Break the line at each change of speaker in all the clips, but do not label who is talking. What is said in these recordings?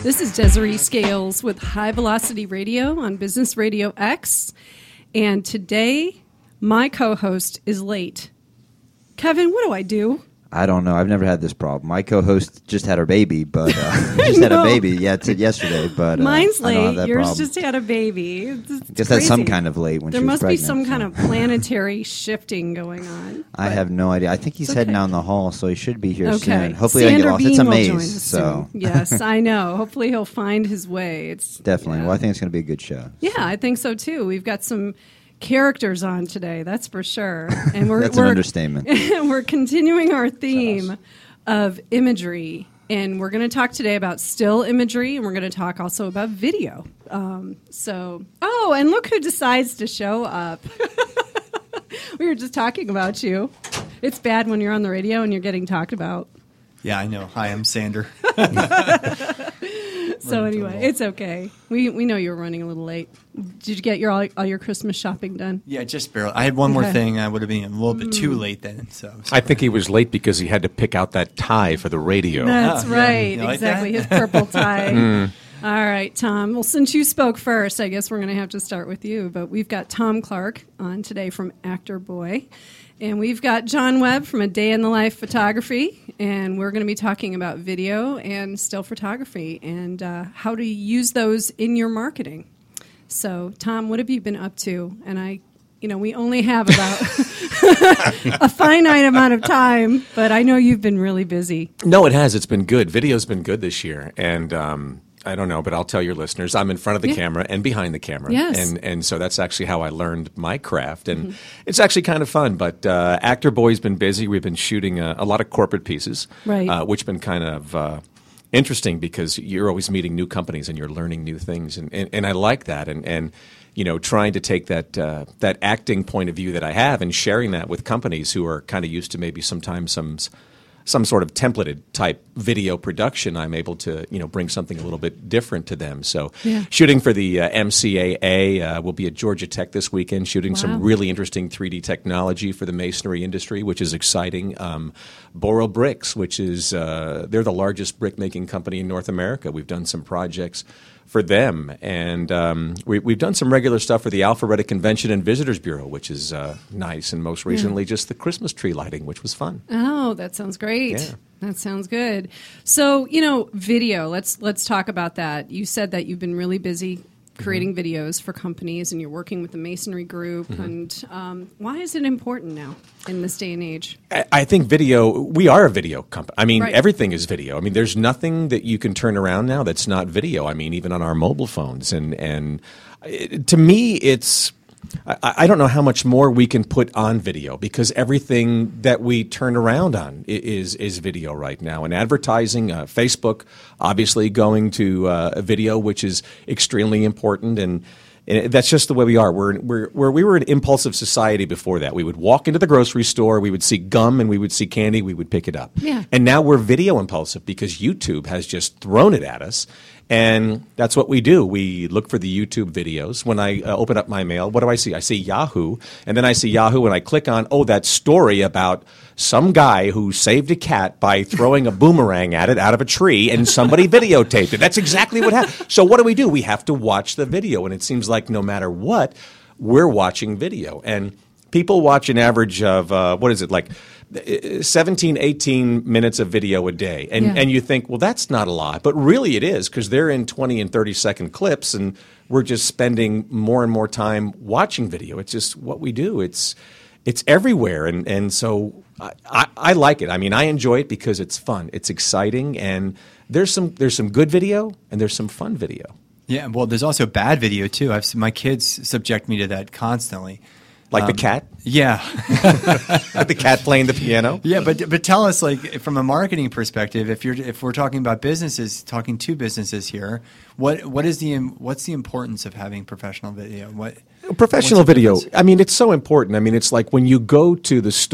This is Desiree Scales with High Velocity Radio on Business Radio X. And today, my co-host is late. Kevin, what do I do?
I don't know. I've never had this problem. My co-host just had her baby, but just had a baby. Yeah, yesterday, but
mine's
I don't have
late.
that
Yours
problem.
just had a baby. It's
Guess
crazy.
that's some kind of late when
there
she was
must
pregnant.
be some kind of planetary shifting going on.
I have no idea. I think he's
It's
heading
okay.
down the hall, so he should be here
Okay.
soon. Hopefully, I
Sander
get lost. It's
Bean
a
will join
maze,
us
so
soon. Yes, I know. Hopefully, he'll find his way. It's
definitely.
yeah.
Well, I think it's going to be a good show.
Yeah, I think so too. We've got some characters on today, that's for sure. And
That's an understatement.
We're continuing our theme of imagery, and we're going to talk today about still imagery, and we're going to talk also about video. And look who decides to show up. We were just talking about you. It's bad when you're on the radio and you're getting talked about.
Yeah, I know. Hi, I'm Sander.
So anyway, it's okay. We know you were running a little late. Did you get all your Christmas shopping done?
Yeah, just barely. I had one more
Okay.
thing. I would have been a little bit too late then. So
I think he was late because he had to pick out that tie for the radio.
That's
yeah.
right.
You like
Exactly.
that?
His purple tie. All right, Tom. Well, since you spoke first, I guess we're going to have to start with you. But we've got Tom Clark on today from Actor Boy. And we've got John Webb from A Day in the Life Photography. And we're going to be talking about video and still photography and how to use those in your marketing. So, Tom, what have you been up to? And we only have about a finite amount of time, but I know you've been really busy.
No, it has. It's been good. Video's been good this year. And I don't know, but I'll tell your listeners, I'm in front of the camera and behind the camera.
Yes.
And so that's actually how I learned my craft. And it's actually kind of fun. But Actor Boy's been busy. We've been shooting a lot of corporate pieces,
Right.
which been kind of interesting because you're always meeting new companies and you're learning new things. And I like that. And trying to take that acting point of view that I have and sharing that with companies who are kind of used to maybe sometimes some sort of templated type video production, I'm able to bring something a little bit different to them. So shooting for the MCAA, we'll be at Georgia Tech this weekend shooting some really interesting 3D technology for the masonry industry, which is exciting. Boral Bricks, which is they're the largest brick making company in North America. We've done some projects for them. And we've done some regular stuff for the Alpharetta Convention and Visitors Bureau, which is nice. And most recently, just the Christmas tree lighting, which was fun.
Oh, that sounds great.
Yeah.
That sounds good. So, video, let's talk about that. You said that you've been really busy creating videos for companies and you're working with the Masonry Group. And why is it important now in this day and age?
I think we are a video company. I mean,
Right.
everything is video. I mean, there's nothing that you can turn around now that's not video. I mean, even on our mobile phones. And to me, I don't know how much more we can put on video because everything that we turn around on is video right now. And advertising, Facebook, obviously going to a video, which is extremely important. And that's just the way we are. We were an impulsive society before that. We would walk into the grocery store, we would see gum and we would see candy, we would pick it up.
Yeah.
And now we're video impulsive because YouTube has just thrown it at us. And that's what we do. We look for the YouTube videos. When I open up my mail, what do I see? I see Yahoo. And then I see Yahoo and I click on, that story about some guy who saved a cat by throwing a boomerang at it out of a tree and somebody videotaped it. That's exactly what happened. So what do? We have to watch the video. And it seems like no matter what, we're watching video. And people watch an average of, 17, 18 minutes of video a day. And you think, well, that's not a lot. But really it is because they're in 20 and 30-second clips, and we're just spending more and more time watching video. It's just what we do. It's everywhere. And so I like it. I mean, I enjoy it because it's fun. It's exciting. And there's some good video and there's some fun video.
yeah, well, there's also bad video too. My kids subject me to that constantly.
Like the cat?
Yeah.
Like the cat playing the piano?
Yeah, but tell us, like, from a marketing perspective, if we're talking about businesses, talking to businesses here, what's the importance of having professional video?
Professional
what's the
video.
difference?
I mean, it's so important. I mean, it's like when you go to the store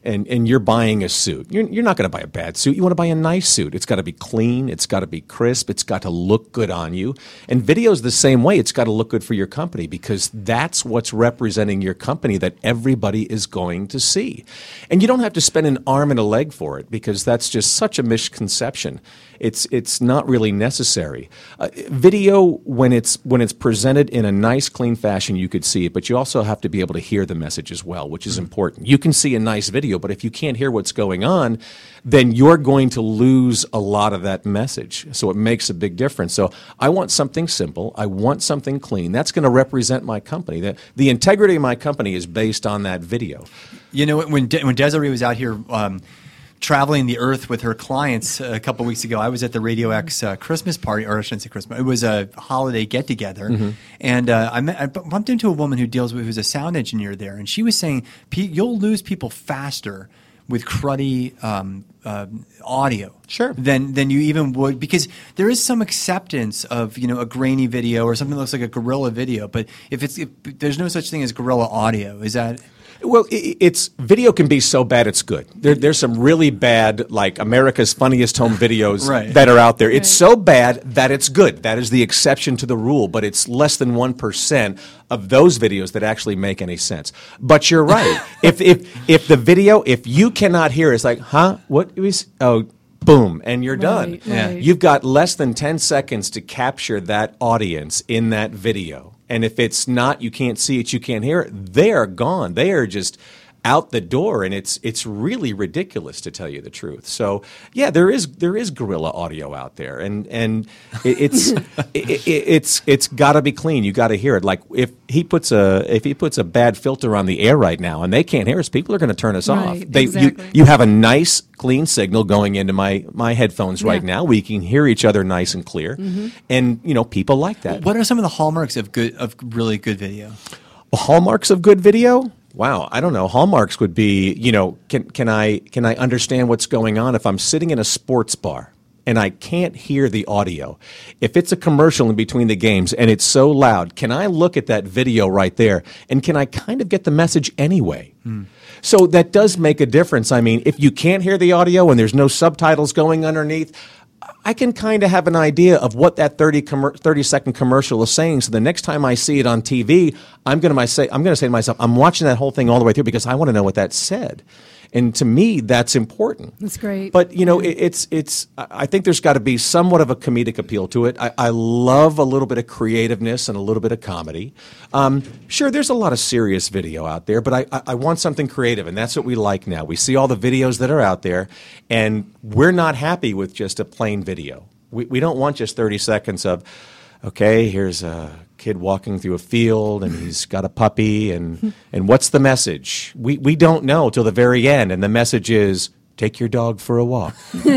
and you're buying a suit. You're not going to buy a bad suit. You want to buy a nice suit. It's got to be clean. It's got to be crisp. It's got to look good on you. And video is the same way. It's got to look good for your company because that's what's representing your company that everybody is going to see. And you don't have to spend an arm and a leg for it because that's just such a misconception. It's not really necessary. Video, when it's presented in a nice, clean fashion, you could see it, but you also have to be able to hear the message as well, which is important. You can see a nice video, but if you can't hear what's going on, then you're going to lose a lot of that message. So it makes a big difference. So I want something simple. I want something clean. That's going to represent my company. The integrity of my company is based on that video.
You know, when Desiree was out here traveling the earth with her clients a couple of weeks ago, I was at the Radio X Christmas party, or I shouldn't say Christmas. It was a holiday get-together, and I bumped into a woman who's a sound engineer there, and she was saying you'll lose people faster with cruddy audio,
sure,
than you even would, because there is some acceptance of a grainy video or something that looks like a gorilla video, but if there's no such thing as gorilla audio, is that?
Well, it's video can be so bad it's good. There's some really bad, like America's Funniest Home Videos that are out there. It's so bad that it's good. That is the exception to the rule, but it's less than 1% of those videos that actually make any sense. But you're right. if the video, if you cannot hear, it's like, huh? What is? Oh. Boom, and you're done.
Right.
You've got less than 10 seconds to capture that audience in that video. And if it's not, you can't see it, you can't hear it, they are gone. They are just out the door, and it's really ridiculous, to tell you the truth. So yeah, there is guerrilla audio out there, and it's got to be clean. You got to hear it. Like if he puts a bad filter on the air right now, and they can't hear us, people are going to turn us off.
Exactly.
You have a nice clean signal going into my headphones right now. We can hear each other nice and clear, and people like that.
What are some of the hallmarks of really good video?
Hallmarks of good video? Wow, I don't know. Hallmarks would be, can I understand what's going on if I'm sitting in a sports bar and I can't hear the audio? If it's a commercial in between the games and it's so loud, can I look at that video right there and can I kind of get the message anyway? So that does make a difference. I mean, if you can't hear the audio and there's no subtitles going underneath, I can kind of have an idea of what that 30-second commercial is saying. So the next time I see it on TV, I'm going to say to myself, I'm watching that whole thing all the way through because I want to know what that said. And to me, that's important.
That's great.
But it's. I think there's got to be somewhat of a comedic appeal to it. I love a little bit of creativeness and a little bit of comedy. Sure, there's a lot of serious video out there, but I want something creative, and that's what we like now. We see all the videos that are out there, and we're not happy with just a plain video. We don't want just 30 seconds of, okay, here's a kid walking through a field and he's got a puppy and what's the message? We don't know till the very end, and the message is take your dog for a walk.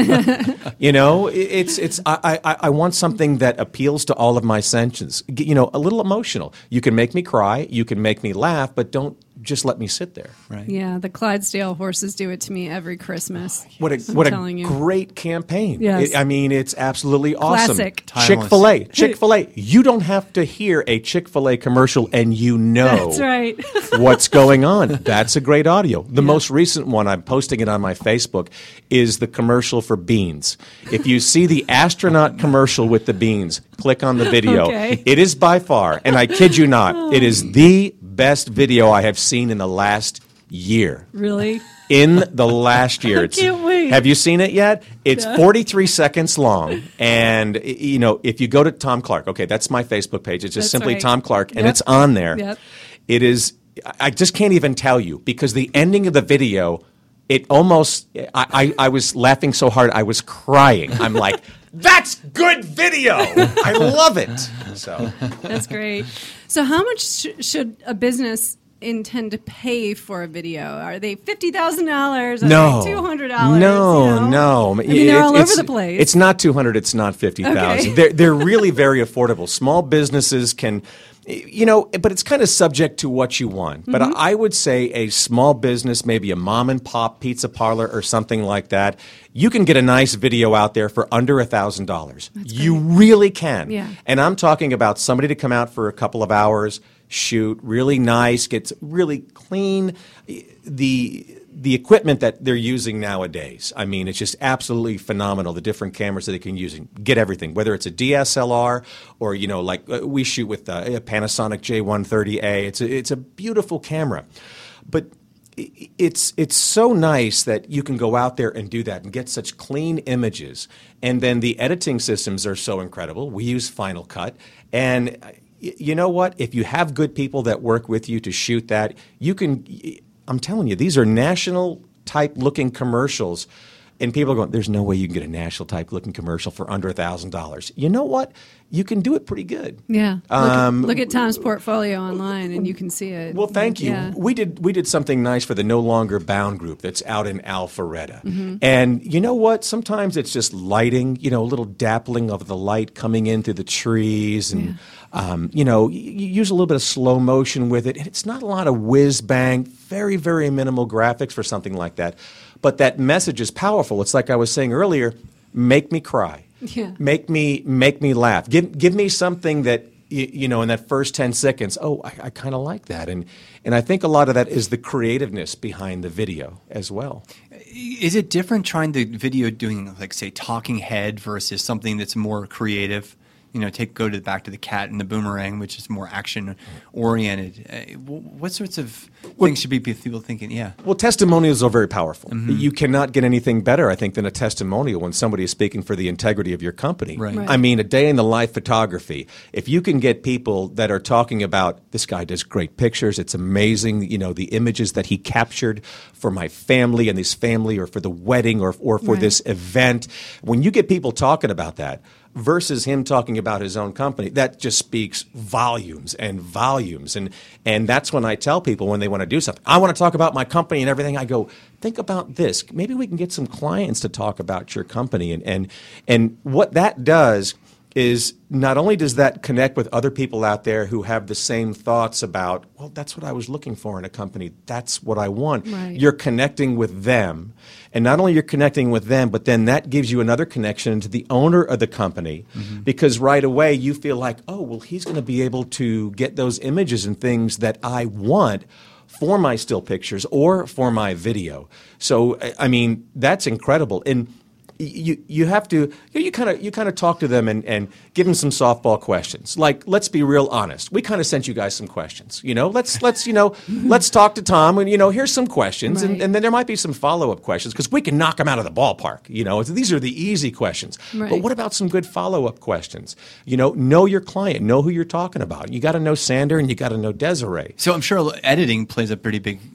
I want something that appeals to all of my senses. A little emotional. You can make me cry, you can make me laugh, but don't just let me sit there.
Right.
Yeah, the Clydesdale horses do it to me every Christmas.
What a great campaign.
Yes.
It's absolutely awesome.
Classic.
Timeless.
Chick-fil-A. You don't have to hear a Chick-fil-A commercial and
That's right.
what's going on. That's a great audio. The most recent one, I'm posting it on my Facebook, is the commercial for beans. If you see the astronaut commercial with the beans, click on the video.
Okay.
It is by far, and I kid you not, it is the best video I have seen in the last year.
Really?
In the last year.
I can't wait.
Have you seen it yet? It's 43 seconds long. And, if you go to Tom Clark, okay, that's my Facebook page. It's just simply
right.
Tom Clark, and it's on there.
Yep.
It is, I just can't even tell you, because the ending of the video, it almost, I was laughing so hard, I was crying. I'm like, that's good video. I love it. So
That's great. So how much should a business intend to pay for a video? Are they $50,000?
No.
Are they $200?
No.
I mean, they're all over the place.
It's not 200. It's not 50,000.
Okay.
They're really very affordable. Small businesses can, but it's kind of subject to what you want. But I would say a small business, maybe a mom and pop pizza parlor or something like that, you can get a nice video out there for under $1,000. You really can.
Yeah.
And I'm talking about somebody to come out for a couple of hours, shoot really nice, gets really clean. The the equipment that they're using nowadays, I mean, it's just absolutely phenomenal. The different cameras that they can use and get everything, whether it's a DSLR or, you know, like we shoot with a Panasonic J130A. It's a beautiful camera, but it's so nice that you can go out there and do that and get such clean images. And then the editing systems are so incredible. We use Final Cut. And you know what? If you have good people that work with you to shoot that, you can, I'm telling you, these are national type looking commercials. And people are going, there's no way you can get a national type looking commercial for under $1,000. You know what? You can do it pretty good.
Yeah. Look at Tom's portfolio online, and you can see it.
Well, thank you.
Yeah.
We did something nice for the No Longer Bound group that's out in Alpharetta. And you know what? Sometimes it's just lighting, you know, a little dappling of the light coming in through the trees. And, you know, you use a little bit of slow motion with it. And it's not a lot of whiz bang, very, very minimal graphics for something like that. But that message is powerful. It's like I was saying earlier, make me cry.
Yeah.
Make me laugh. Give me something that, you know, in that first 10 seconds, oh, I kind of like that. And I think a lot of that is the creativeness behind the video as well.
Is it different trying the video doing, like, say, talking head versus something that's more creative? You know, back to the Cat and the Boomerang, which is more action oriented. What sorts of things should be people thinking? Yeah.
Well, testimonials are very powerful. You cannot get anything better, I think, than a testimonial when somebody is speaking for the integrity of your company.
Right.
Right.
I mean, a day in the life photography. If you can get people that are talking about this guy does great pictures, it's amazing. You know, the images that he captured for my family and this family, or for the wedding, or for
Right.
this event. When you get people talking about that, versus him talking about his own company, that just speaks volumes and volumes. And that's when I tell people when they want to do something, I want to talk about my company and everything. I go, think about this. Maybe we can get some clients to talk about your company. And what that does is not only does that connect with other people out there who have the same thoughts about, well, that's what I was looking for in a company. That's what I want.
Right.
You're connecting with them. And not only you're connecting with them, but then that gives you another connection to the owner of the company, because right away you feel like, oh, well, he's going to be able to get those images and things that I want for my still pictures or for my video. So, I mean, that's incredible. And you have to, you kind of talk to them and give them some softball questions. Like, let's be real honest. We kind of sent you guys some questions. You know, let's talk to Tom, and, you know, here's some questions,
Right.
and then there might be some follow-up questions, because we can knock them out of the ballpark. You know, these are the easy questions.
Right.
But what about some good follow-up questions? You know your client, know who you're talking about. You got to know Sander, and you got to know Desiree.
So I'm sure editing plays a pretty big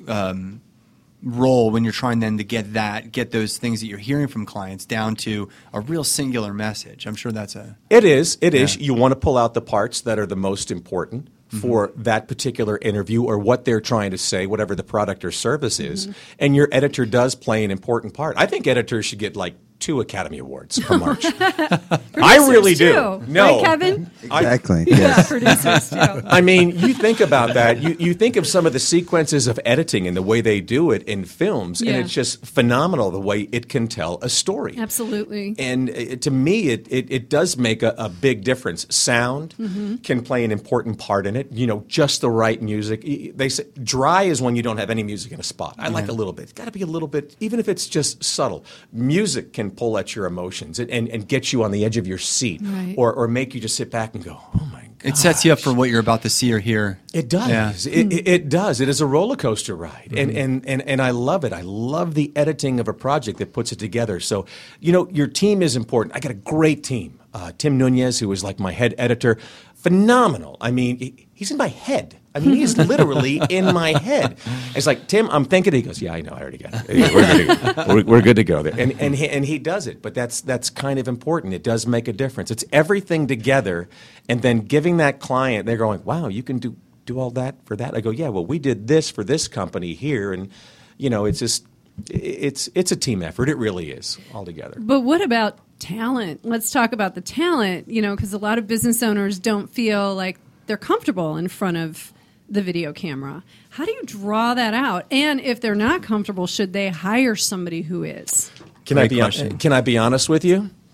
role when you're trying then to get those things that you're hearing from clients down to a real singular message. I'm sure that's
It is. You want to pull out the parts that are the most important for that particular interview or what they're trying to say, whatever the product or service is. And your editor does play an important part. I think editors should get like 2 Academy Awards for March. I really do.
Too.
No.
Right, Kevin?
Exactly.
Yeah,
Yes.
producers too.
I mean, you think about that. You think of some of the sequences of editing and the way they do it in films,
Yeah.
and it's just phenomenal the way it can tell a story.
Absolutely.
And to me, it does make a big difference. Sound can play an important part in it. You know, just the right music. They say dry is when you don't have any music in a spot. I like a little bit. It's got to be a little bit, even if it's just subtle. Music can pull at your emotions and get you on the edge of your seat,
Right.
or make you just sit back and go, oh my God.
it sets you up for what you're about to see or hear.
It does.
Yeah.
It does. It is a roller coaster ride, and I love it. I love the editing of a project that puts it together. So, you know, your team is important. I got a great team. Tim Nunez, who is like my head editor, phenomenal. I mean, he's in my head. I mean, he's literally in my head. It's like, Tim, I'm thinking. He goes, yeah, I know. I already got it. We're good to go there. And he does it. But that's kind of important. It does make a difference. It's everything together, and then giving that client, they're going, wow, you can do all that for that. I go, yeah, well, we did this for this company here, and you know, it's just it's a team effort. It really is altogether.
But what about talent? Let's talk about the talent, you know, because a lot of business owners don't feel like they're comfortable in front of the video camera. How do you draw that out? And if they're not comfortable, should they hire somebody who is?
Can I
Great question.
be honest with you?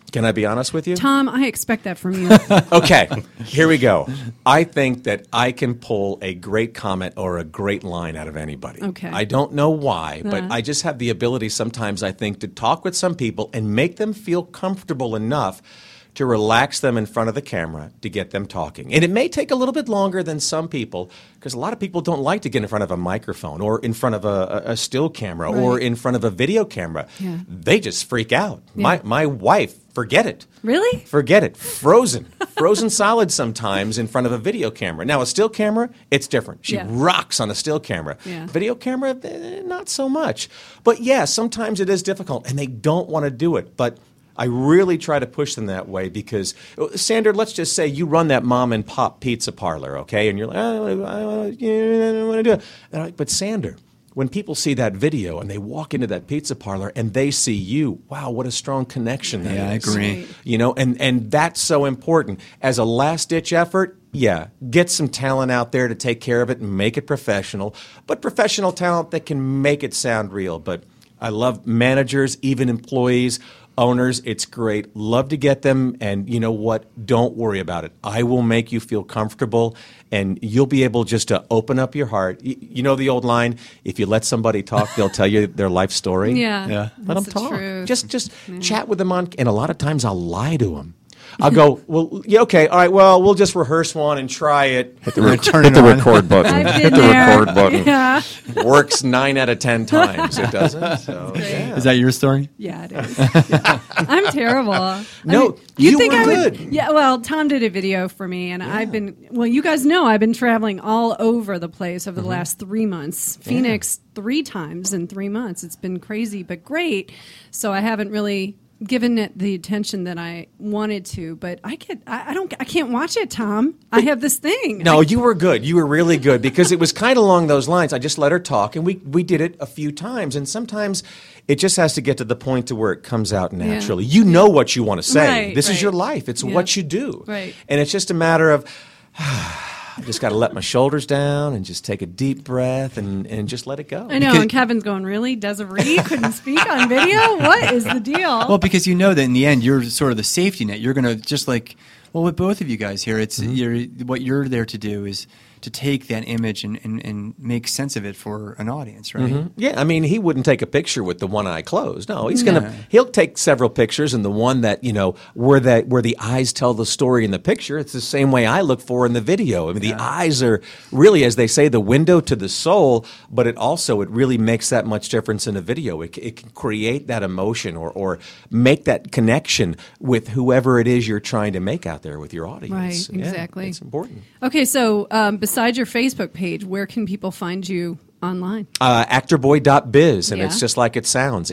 Can I be honest with you?
Tom, I expect that from you.
Okay, here we go. I think that I can pull a great comment or a great line out of anybody.
Okay.
I don't know why, but I just have the ability sometimes, I think, to talk with some people and make them feel comfortable enough to relax them in front of the camera to get them talking. And it may take a little bit longer than some people, because a lot of people don't like to get in front of a microphone or in front of a still camera or in front of a video camera.
Yeah.
They just freak out.
Yeah.
My wife, forget it.
Really?
Forget it. Frozen solid sometimes in front of a video camera. Now, a still camera, it's different. She rocks on a still camera.
Yeah.
Video camera, not so much. But yeah, sometimes it is difficult, and they don't want to do it. But I really try to push them that way because, Sandra, let's just say you run that mom and pop pizza parlor, okay? And you're like, I don't want to do it. And I'm like, but Sandra, when people see that video and they walk into that pizza parlor and they see you, wow, what a strong connection that is.
Yeah, I agree.
You know, and that's so important. As a last-ditch effort, yeah, get some talent out there to take care of it and make it professional, but professional talent that can make it sound real. But I love managers, even employees, owners. It's great. Love to get them. And you know what? Don't worry about it. I will make you feel comfortable, and you'll be able just to open up your heart. You know the old line, if you let somebody talk, they'll tell you their life story.
Yeah.
Let them
That's the
talk.
truth.
Just chat with them on, and a lot of times I'll lie to them. I'll go, well, yeah, okay, all right, well, we'll just rehearse one and try it.
Hit the record button.
I've
Hit
been
the
there.
record button.
Yeah.
Works 9 out of 10 times. It doesn't. So, yeah.
Is that your story?
Yeah, it is. Yeah. I'm terrible.
No,
you'd
you
think
were
I would,
good.
Yeah, well, Tom did a video for me, and I've been, well, you guys know I've been traveling all over the place over the last 3 months. Phoenix 3 times in 3 months. It's been crazy, but great. So I haven't really given it the attention that I wanted to, but I can't watch it, Tom. I have this thing.
No, you were good. You were really good because it was kind of along those lines. I just let her talk, and we did it a few times, and sometimes it just has to get to the point to where it comes out naturally. You know what you want to say.
Right,
this is
right.
your life. It's what you do.
Right.
And it's just a matter of I just got to let my shoulders down and just take a deep breath and just let it go.
I know, and Kevin's going, really? Desiree couldn't speak on video? What is the deal?
Well, because you know that in the end, you're sort of the safety net. You're going to just like, well, with both of you guys here, it's what you're there to do is to take that image and make sense of it for an audience, right?
Mm-hmm. Yeah, I mean, he wouldn't take a picture with the one eye closed. No, he'll take several pictures, and the one that where the eyes tell the story in the picture, it's the same way I look for in the video. I mean, the eyes are really, as they say, the window to the soul, but it really makes that much difference in a video. It can create that emotion or make that connection with whoever it is you're trying to make out there with your audience.
Right, exactly.
Yeah, it's important.
Okay, so besides your Facebook page, where can people find you online?
Actorboy.biz, and it's
Yeah.
just like it sounds,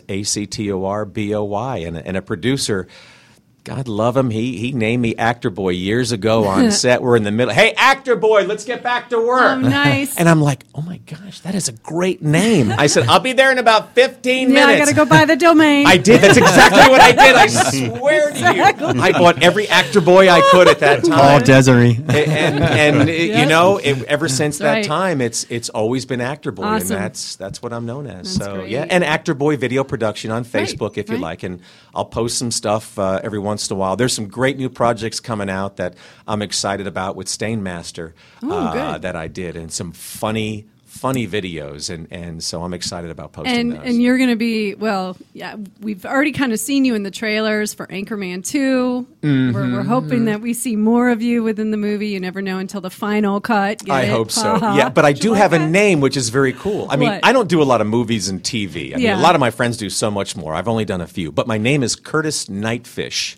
ACTORBOY, and a producer. God love him. He named me Actor Boy years ago on set. We're in the middle. Hey, Actor Boy, let's get back to work.
Oh, nice.
And I'm like, oh my gosh, that is a great name. I said, I'll be there in about 15
Yeah,
minutes.
I got to go buy the domain.
I did. That's exactly what I did. I swear to you. I bought every Actor Boy I could at that time.
Paul Desiree.
And you know, ever since that
right.
time, it's always been Actor Boy,
Awesome.
and that's what I'm known as.
That's
So
great.
yeah, and Actor Boy Video Production on Facebook if you
right.
like, and I'll post some stuff every once in a while. There's some great new projects coming out that I'm excited about with Stainmaster
good.
that I did, and some funny videos, and so I'm excited about posting those.
And you're going to be, well, yeah, we've already kind of seen you in the trailers for Anchorman 2.
Mm-hmm.
We're hoping that we see more of you within the movie. You never know until the final cut. Get
I
it?
hope so.
Ha-ha.
Yeah, but I
Did
do
you
have
like
a
that?
name, which is very cool. I mean,
What?
I don't do a lot of movies and TV. I mean,
Yeah.
a lot of my friends do so much more. I've only done a few. But my name is Curtis Nightfish.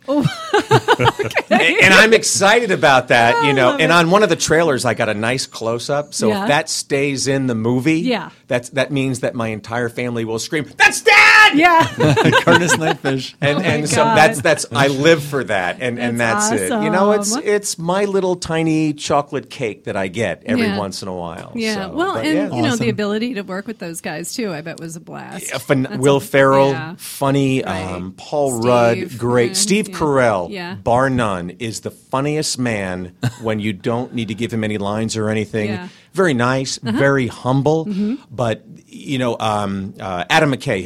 And I'm excited about that, you know. And on one of the trailers, I got a nice close-up. So
Yeah.
if that stays in the movie,
Yeah.
that means that my entire family will scream, "That's Dad!"
Yeah.
Curtis Nightfish.
And so
God.
that's I live for that, and that's it. You know,
awesome.
it's my little tiny chocolate cake that I get every
Yeah.
once in a while.
Yeah.
So,
Well,
but
and,
yeah.
you know, the
Awesome.
ability to work with those guys, too, I bet was a blast. That's
Will Ferrell,
yeah.
funny.
Right.
Paul
Steve,
Rudd, great.
yeah,
Steve
yeah.
Carell,
Yeah.
bar none, is the funniest man when you don't need to give him any lines or anything.
Yeah.
Very nice, very humble. But, you know, Adam McKay, who was the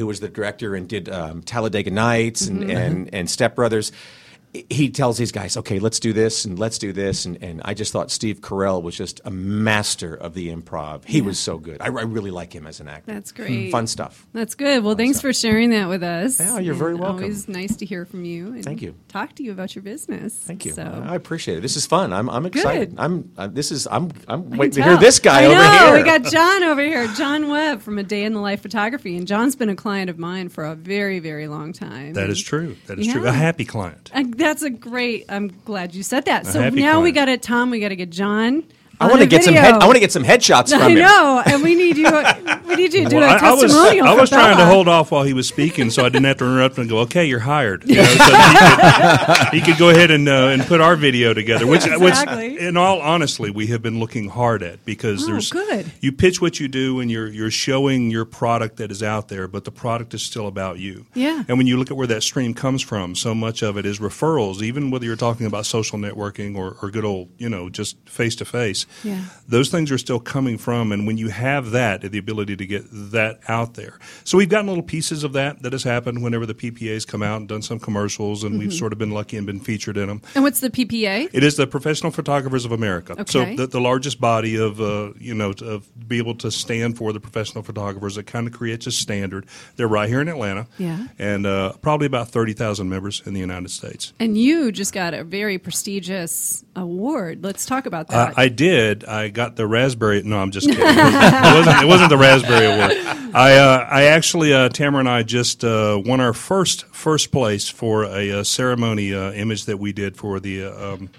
director and did Talladega Nights and Step Brothers. He tells these guys, okay, let's do this and let's do this. And I just thought Steve Carell was just a master of the improv. He was so good. I really like him as an actor.
That's great.
Fun stuff.
That's good. Well, thanks for sharing that with us.
Yeah, you're very welcome.
Always nice to hear from you. And
Thank you.
Talk to you about your business.
Thank you.
So.
I appreciate it. This is fun. I'm excited.
Good.
I'm waiting to hear this guy
I
over
know.
here.
We got John over here, John Webb from A Day in the Life Photography. And John's been a client of mine for a very, very long time.
That is true. That is
Yeah.
true. A happy client.
That's a great. I'm glad you said that. So
happy
now we
client.
got it, Tom. We got to get John.
I want to get some. I want to get some headshots from
I
him.
know, and we need you. We need you to do a
I was
testimonial.
I was
for
trying to
Bella.
hold off while he was speaking, so I didn't have to interrupt and go, "Okay, you're hired." You know, so he could go ahead and put our video together. Which,
Exactly.
in all honesty, we have been looking hard at because there's
good.
you pitch what you do and you're showing your product that is out there, but the product is still about you.
Yeah.
And when you look at where that stream comes from, so much of it is referrals. Even whether you're talking about social networking or good old, just face to face.
Yeah.
Those things are still coming from, and when you have that, the ability to get that out there. So we've gotten little pieces of that has happened whenever the PPA's come out and done some commercials, and we've sort of been lucky and been featured in them.
And what's the PPA?
It is the Professional Photographers of America.
Okay.
So the largest body of, of be able to stand for the professional photographers. It kind of creates a standard. They're right here in Atlanta.
Yeah.
And probably about 30,000 members in the United States.
And you just got a very prestigious award. Let's talk about that.
I did. I got the Raspberry. No, I'm just kidding. It wasn't the Raspberry Award. I actually, Tamara and I just won our first place for a ceremony image that we did for the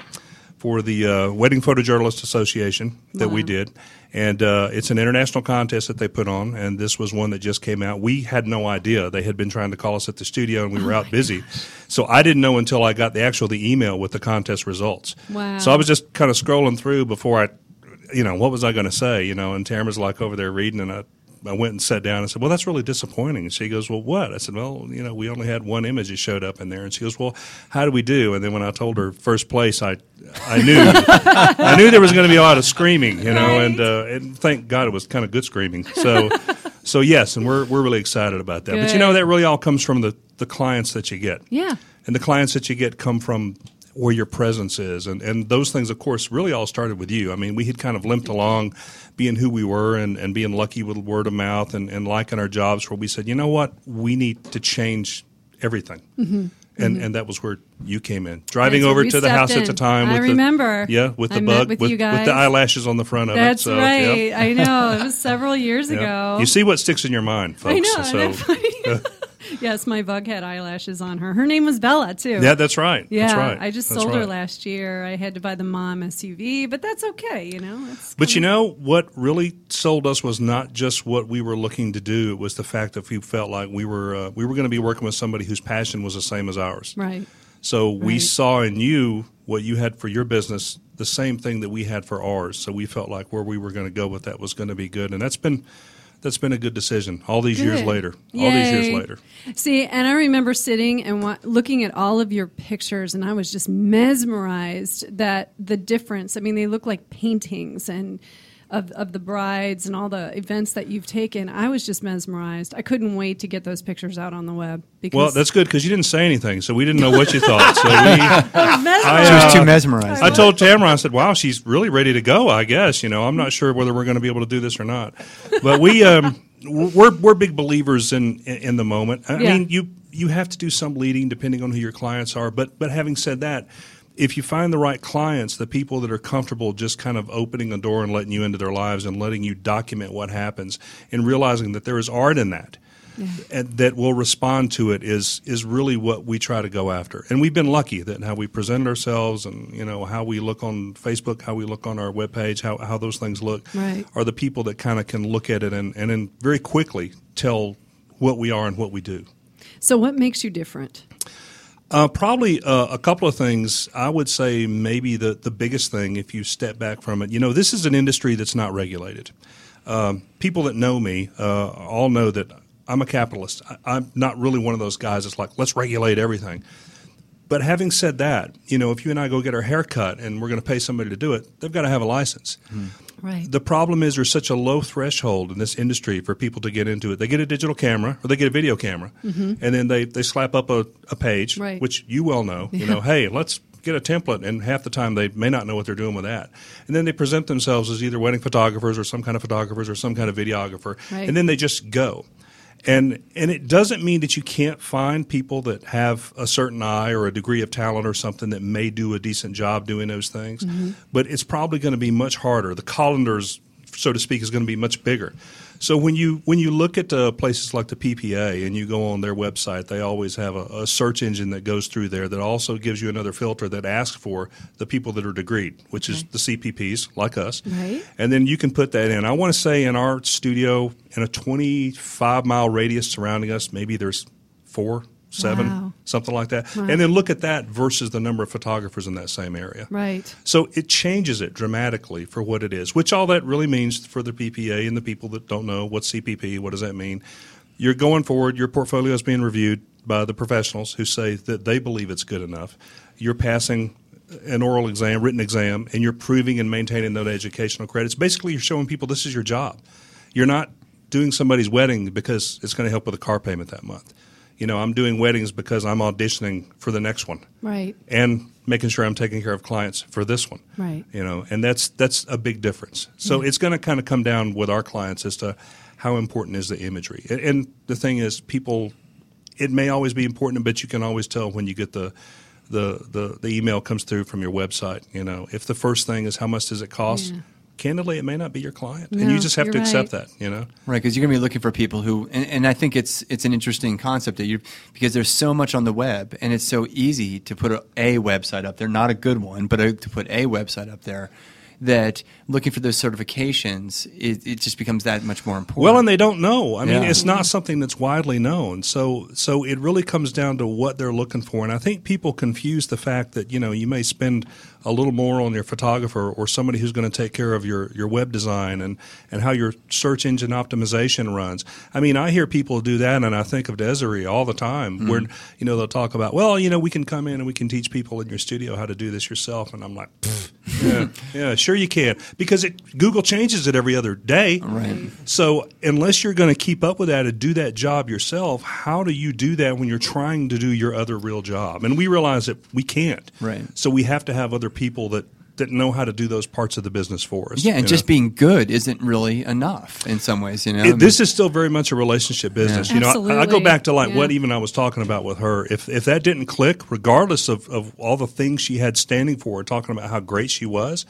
Wedding Photojournalist Association that we did. And it's an international contest that they put on, and this was one that just came out. We had no idea. They had been trying to call us at the studio, and we were out busy. So I didn't know until I got the email with the contest results.
Wow.
So I was just kind of scrolling through before I, what was I going to say, and Tamara's like over there reading, and I went and sat down and said, well, that's really disappointing. And she goes, well, what? I said, well, we only had one image that showed up in there. And she goes, well, how do we do? And then when I told her first place, I knew I knew there was going to be a lot of screaming, and thank God it was kind of good screaming. So yes, and we're really excited about that.
Good.
But that really all comes from the clients that you get.
Yeah.
And the clients that you get come from where your presence is. And those things, of course, really all started with you. I mean, we had kind of limped along being who we were and being lucky with word of mouth and liking our jobs where we said, you know what, we need to change everything.
Mm-hmm.
And that was where you came in. Driving
That's where
over
we
to the
stepped
house
in.
at the time.
I
with
remember.
with the
I met
bug,
with
with
you guys.
the eyelashes on the front of
That's
it. So,
right.
yeah.
I know. It was several years
Yeah.
ago.
You see what sticks in your mind, folks.
I know.
So,
Isn't that funny? Yes, my bug had eyelashes on her. Her name was Bella, too.
yeah, that's right.
Yeah,
that's right.
I just
That's
sold her
right.
last year. I had to buy the mom SUV, but that's okay, It's
But what really sold us was not just what we were looking to do. It was the fact that we felt like we were going to be working with somebody whose passion was the same as ours.
right.
So we
Right.
saw in you what you had for your business, the same thing that we had for ours. So we felt like where we were going to go with that was going to be good, and that's been a good decision. All these years
Good.
later. All these years
Yay.
later.
See, and I remember sitting and looking at all of your pictures, and I was just mesmerized that the difference. I mean, they look like paintings and of the brides and all the events that you've taken. I was just mesmerized. I couldn't wait to get those pictures out on the web. Because
Well, that's good because you didn't say anything, so we didn't know what you thought. So
I was mesmerized.
She was too mesmerized.
I told Tamara, I said, wow, she's really ready to go, I guess. I'm not sure whether we're going to be able to do this or not. But we're big believers in the moment. I
Yeah.
mean, you have to do some leading depending on who your clients are. But having said that, if you find the right clients, the people that are comfortable just kind of opening a door and letting you into their lives and letting you document what happens and realizing that there is art in that, and that will respond to it is really what we try to go after. And we've been lucky that how we present ourselves and how we look on Facebook, how we look on our webpage, how those things look
Right.
are the people that kind of can look at it and then very quickly tell what we are and what we do.
So what makes you different?
Probably a couple of things. I would say maybe the biggest thing, if you step back from it, this is an industry that's not regulated. People that know me all know that I'm a capitalist. I'm not really one of those guys that's like, let's regulate everything. But having said that, if you and I go get our hair cut and we're going to pay somebody to do it, they've got to have a license.
Right.
The problem is there's such a low threshold in this industry for people to get into it. They get a digital camera or they get a video camera, and then they slap up a page,
Right.
which you well know. Hey, let's get a template, and half the time they may not know what they're doing with that. And then they present themselves as either wedding photographers or some kind of photographers or some kind of videographer,
Right.
and then they just go. And it doesn't mean that you can't find people that have a certain eye or a degree of talent or something that may do a decent job doing those things, but it's probably going to be much harder. The colanders, so to speak, is going to be much bigger. So when you look at places like the PPA and you go on their website, they always have a search engine that goes through there that also gives you another filter that asks for the people that are degreed, which is the CPPs like us.
Right.
And then you can put that in. I want to say in our studio, in a 25-mile radius surrounding us, maybe there's 4, 7,
Wow.
something like that.
Wow.
And then look at that versus the number of photographers in that same area.
Right.
So it changes it dramatically for what it is, which all that really means for the PPA and the people that don't know what's CPP, what does that mean? You're going forward, your portfolio is being reviewed by the professionals who say that they believe it's good enough. You're passing an oral exam, written exam, and you're proving and maintaining those educational credits. Basically, you're showing people this is your job. You're not doing somebody's wedding because it's going to help with a car payment that month. I'm doing weddings because I'm auditioning for the next one.
Right.
And making sure I'm taking care of clients for this one.
Right.
And that's a big difference. So it's going to kind of come down with our clients as to how important is the imagery. And the thing is, people, it may always be important, but you can always tell when you get the email comes through from your website. If the first thing is how much does it cost, candidly, it may not be your client, and
No,
you just have
you're
to accept
right.
that.
Right, because you're going to be looking for people who, and I think it's an interesting concept that because there's so much on the web, and it's so easy to put a website up there, not a good one, but to put a website up there, that looking for those certifications, it just becomes that much more important.
Well, and they don't know. I mean,
Yeah.
it's not something that's widely known. So it really comes down to what they're looking for. And I think people confuse the fact that, you may spend a little more on your photographer or somebody who's going to take care of your web design and how your search engine optimization runs. I mean, I hear people do that, and I think of Desiree all the time where, they'll talk about, well, we can come in and we can teach people in your studio how to do this yourself. And I'm like, yeah, sure you can. Because Google changes it every other day.
Right.
So unless you're going to keep up with that and do that job yourself, how do you do that when you're trying to do your other real job? And we realize that we can't.
Right.
So we have to have other people that know how to do those parts of the business for us.
Yeah, and just being good isn't really enough in some ways,
This is still very much a relationship business.
Yeah.
I go back to
Absolutely.
what even I was talking about with her. If that didn't click, regardless of all the things she had standing for her, talking about how great she was,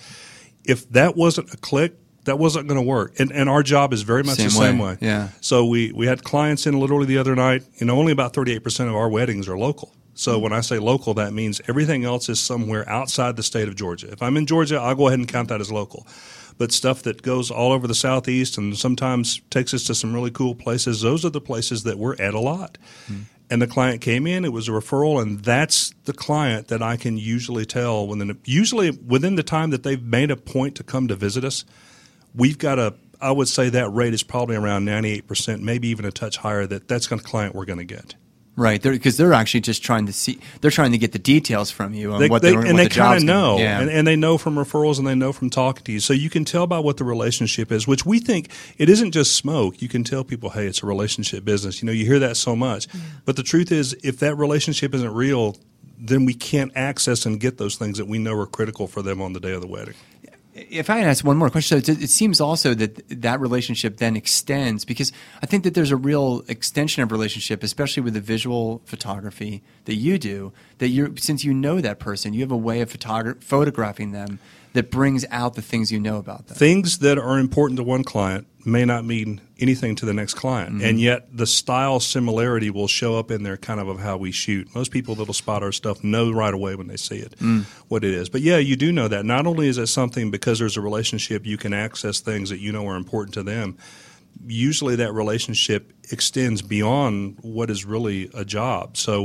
if that wasn't a click, that wasn't going to work. And our job is very much the same way.
Yeah.
So we had clients in literally the other night. Only about 38% of our weddings are local. So when I say local, that means everything else is somewhere outside the state of Georgia. If I'm in Georgia, I'll go ahead and count that as local. But stuff that goes all over the Southeast and sometimes takes us to some really cool places, those are the places that we're at a lot. And the client came in, it was a referral, and that's the client that I can usually tell usually within the time that they've made a point to come to visit us, we've got I would say that rate is probably around 98%, maybe even a touch higher, that's the client we're going to get.
Right, because they're actually just trying to get the details from you on what
they
what
kind
the
of
job's
know,
gonna be. Yeah.
and they know from referrals and they know from talking to you. So you can tell by what the relationship is, which we think it isn't just smoke. You can tell people, hey, it's a relationship business. You hear that so much, but the truth is, if that relationship isn't real, then we can't access and get those things that we know are critical for them on the day of the wedding.
If I can ask one more question, so it seems also that relationship then extends, because I think that there's a real extension of relationship, especially with the visual photography that you do, that since you know that person, you have a way of photographing them that brings out the things you know about them.
Things that are important to one client may not mean anything to the next client, and yet the style similarity will show up in there kind of how we shoot. Most people that'll spot our stuff know right away when they see it what it is. But yeah, you do know that. Not only is it something because there's a relationship, you can access things that you know are important to them. Usually that relationship extends beyond what is really a job. So